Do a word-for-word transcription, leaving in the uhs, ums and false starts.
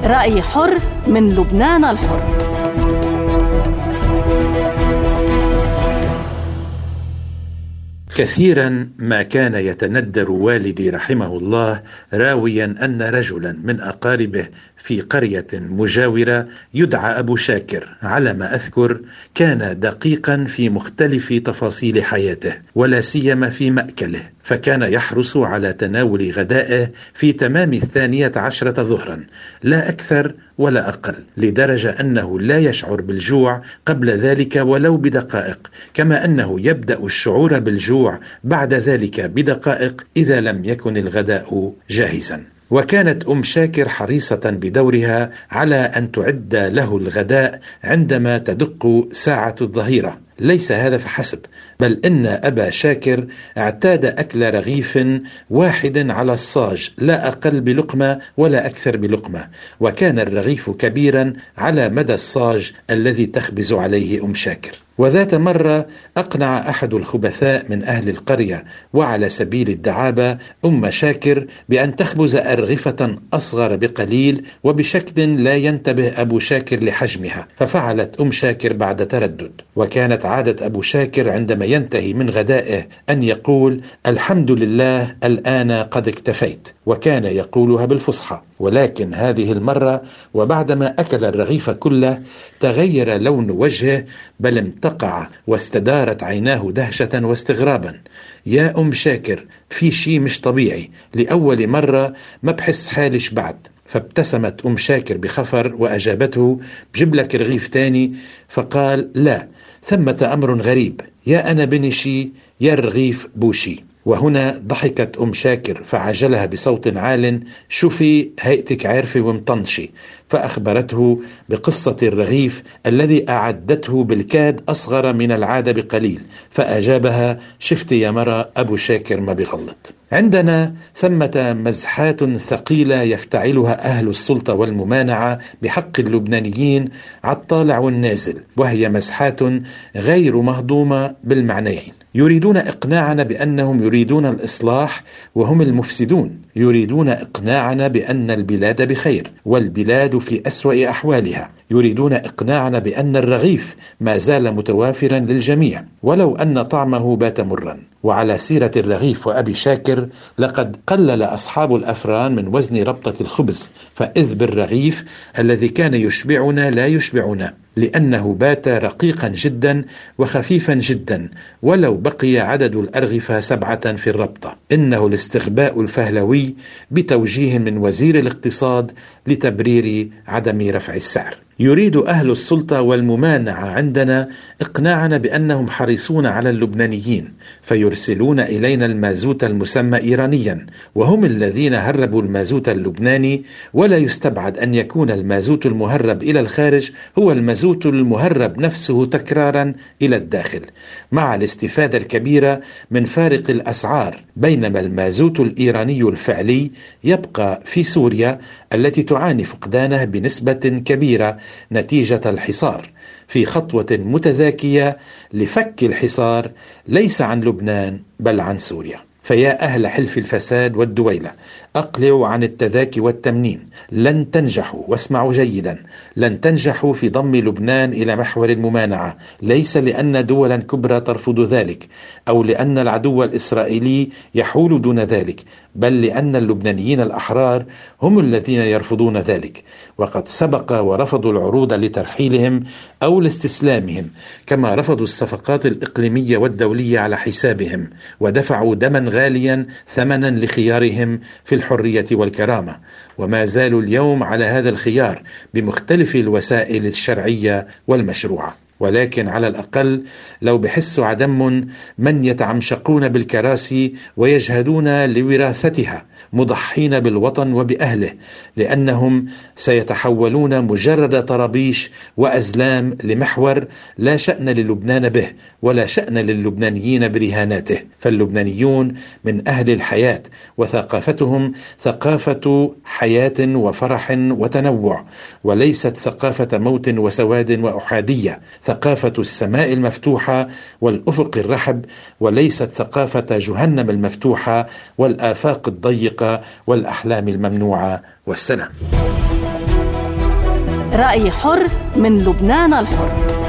رأي حر من لبنان الحر. كثيرا ما كان يتندر والدي رحمه الله راويا أن رجلا من أقاربه في قرية مجاورة يدعى أبو شاكر على ما أذكر كان دقيقا في مختلف تفاصيل حياته ولا سيما في مأكله، فكان يحرص على تناول غدائه في تمام الثانية عشرة ظهرا لا أكثر ولا أقل، لدرجة أنه لا يشعر بالجوع قبل ذلك ولو بدقائق، كما أنه يبدأ الشعور بالجوع بعد ذلك بدقائق إذا لم يكن الغداء جاهزا. وكانت أم شاكر حريصة بدورها على أن تعد له الغداء عندما تدق ساعة الظهيرة. ليس هذا فحسب، بل إن أبا شاكر اعتاد أكل رغيف واحد على الصاج لا أقل بلقمة ولا أكثر بلقمة، وكان الرغيف كبيرا على مدى الصاج الذي تخبز عليه أم شاكر. وذات مرة أقنع أحد الخبثاء من أهل القرية وعلى سبيل الدعابة أم شاكر بأن تخبز أرغفة أصغر بقليل وبشكل لا ينتبه أبو شاكر لحجمها، ففعلت أم شاكر بعد تردد. وكانت عادة أبو شاكر عندما ينتهي من غدائه أن يقول الحمد لله الآن قد اكتفيت، وكان يقولها بالفصحى. ولكن هذه المرة وبعدما أكل الرغيف كله تغير لون وجهه، بل امتقع واستدارت عيناه دهشة واستغرابا. يا أم شاكر في شي مش طبيعي، لأول مرة ما بحس حالش بعد. فابتسمت أم شاكر بخفر وأجابته بجيب لك رغيف تاني، فقال لا، ثمة أمر غريب، يا أنا بنشي يا الرغيف بوشي. وهنا ضحكت أم شاكر فعجلها بصوت عال شوفي هيئتك عارفة ومطنشي، فأخبرته بقصة الرغيف الذي أعدته بالكاد أصغر من العادة بقليل، فأجابها شفتي يا مرة أبو شاكر ما بيغلط. عندنا ثمة مزحات ثقيلة يفتعلها أهل السلطة والممانعة بحق اللبنانيين على الطالع والنازل، وهي مزحات غير مهضومة بالمعنيين. يريدون إقناعنا بأنهم يريدون الإصلاح وهم المفسدون، يريدون إقناعنا بأن البلاد بخير والبلاد في أسوأ أحوالها، يريدون إقناعنا بأن الرغيف ما زال متوافرا للجميع ولو أن طعمه بات مرا. وعلى سيرة الرغيف وأبي شاكر، لقد قلل أصحاب الأفران من وزن ربطة الخبز، فإذ بالرغيف الذي كان يشبعنا لا يشبعنا، لأنه بات رقيقا جدا وخفيفا جدا ولو بقي عدد الأرغفة سبعة في الربطة. إنه الاستغباء الفهلوي بتوجيه من وزير الاقتصاد لتبرير عدم رفع السعر. يريد أهل السلطة والممانعة عندنا إقناعنا بأنهم حريصون على اللبنانيين، فيرسلون إلينا المازوت المسمى إيرانيا، وهم الذين هربوا المازوت اللبناني. ولا يستبعد أن يكون المازوت المهرب إلى الخارج هو المازوت المهرب نفسه تكرارا إلى الداخل، مع الاستفادة الكبيرة من فارق الأسعار، بينما المازوت الإيراني الفعلي يبقى في سوريا التي تعاني فقدانه بنسبة كبيرة نتيجة الحصار، في خطوة متذاكية لفك الحصار ليس عن لبنان بل عن سوريا. فيا أهل حلف الفساد والدويلة، أقلعوا عن التذاكي والتمنين، لن تنجحوا، واسمعوا جيدا، لن تنجحوا في ضم لبنان إلى محور الممانعة، ليس لأن دولا كبرى ترفض ذلك أو لأن العدو الإسرائيلي يحول دون ذلك، بل لأن اللبنانيين الأحرار هم الذين يرفضون ذلك، وقد سبق ورفضوا العروض لترحيلهم أو لاستسلامهم، كما رفضوا الصفقات الإقليمية والدولية على حسابهم، ودفعوا دما غاليا ثمنا لخيارهم في الحرية والكرامة، وما زالوا اليوم على هذا الخيار بمختلف الوسائل الشرعية والمشروعة. ولكن على الأقل لو بحسوا عدم من يتعمشقون بالكراسي ويجهدون لوراثتها مضحين بالوطن وبأهله، لأنهم سيتحولون مجرد طرابيش وأزلام لمحور لا شأن للبنان به ولا شأن للبنانيين برهاناته. فاللبنانيون من أهل الحياة، وثقافتهم ثقافة حياة وفرح وتنوع، وليست ثقافة موت وسواد وأحادية، ثقافة السماء المفتوحة والأفق الرحب، وليست ثقافة جهنم المفتوحة والآفاق الضيقة والأحلام الممنوعة. والسلام. رأي حر من لبنان الحر.